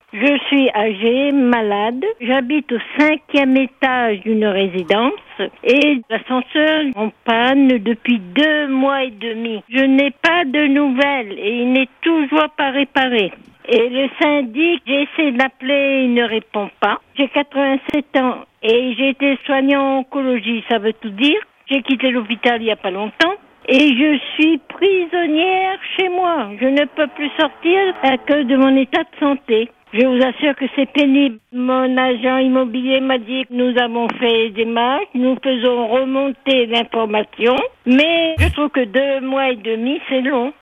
Je suis âgée, malade. J'habite au 5e étage d'une résidence et l'ascenseur est en panne depuis 2 mois et demi. Je n'ai pas de nouvelles et il n'est toujours pas réparé. Et le syndic, j'ai essayé d'appeler, il ne répond pas. J'ai 87 ans et j'ai été soignant en oncologie, ça veut tout dire. J'ai quitté l'hôpital il n'y a pas longtemps. Et je suis prisonnière chez moi. Je ne peux plus sortir à cause de mon état de santé. Je vous assure que c'est pénible. Mon agent immobilier m'a dit que nous avons fait des démarches, nous faisons remonter l'information, mais je trouve que 2 mois et demi, c'est long.